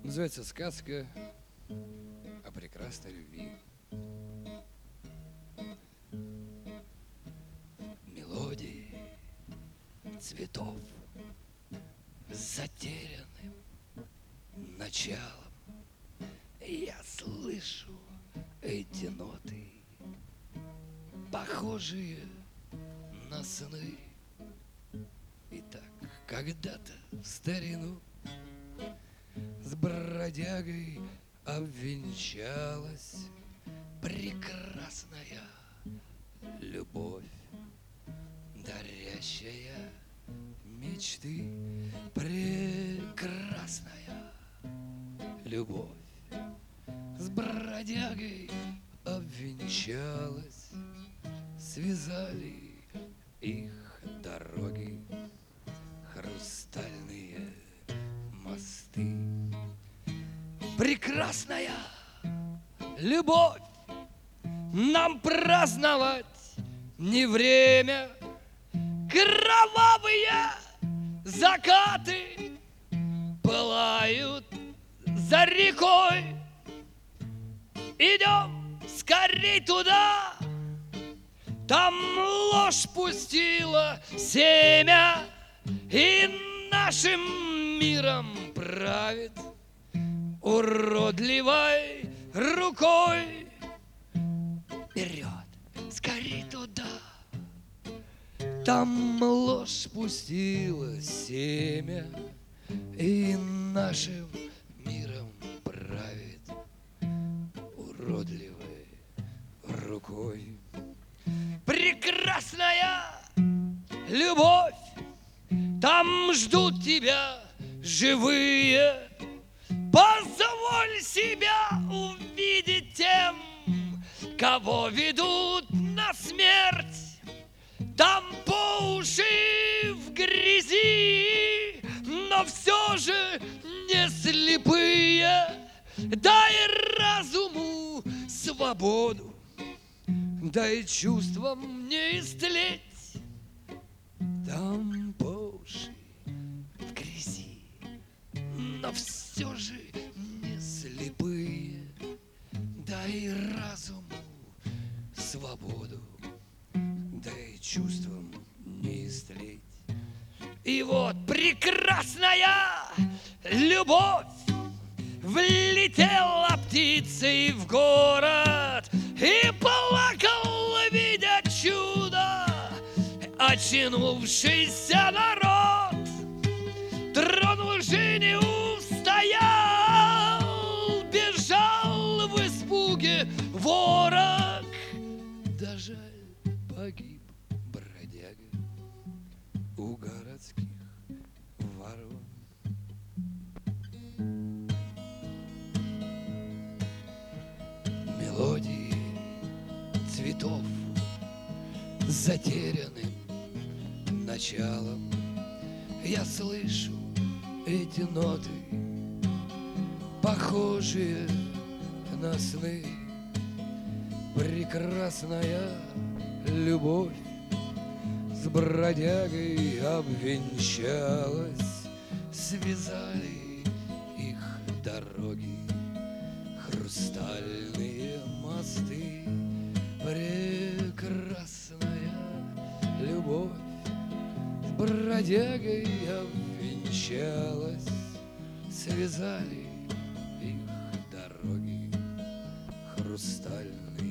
Называется «Сказка о прекрасной любви». Мелодии цветов с затерянным началом. Я слышу эти ноты, похожие на сны. Итак, когда-то в старину с бродягой обвенчалась прекрасная любовь, дарящая мечты. Прекрасная любовь с бродягой обвенчалась, связали их дороги хрустальные мосты. Прекрасная любовь, нам праздновать не время. Кровавые закаты пылают за рекой. Идем скорей туда, там ложь пустила семя, и нашим миром правит уродливой рукой. Вперед, скорей туда, там ложь пустила семя, и нашим миром правит уродливой рукой. Прекрасная любовь, там ждут тебя живые. Позволь себя увидеть тем, кого ведут на смерть. Там по уши в грязи, но все же не слепые. Дай разуму свободу, дай чувствам не истлеть. Там по уши в грязи, но все же не слепые. Дай разуму свободу, дай чувствам не истлеть. И вот прекрасная любовь влетела птицей в город и плакал, видя чудо, очнувшийся народ. Трон лжи не устоял, бежал в испуге ворог. Да жаль, погиб бродяга у городских ворот. Мелодии цветов с затерянным началом. Я слышу эти ноты, похожие на сны. Прекрасная любовь с бродягой обвенчалась, связали их дороги хрустальные мосты. Прекрасная любовь с бродягой обвенчалась, связали их дороги хрустальные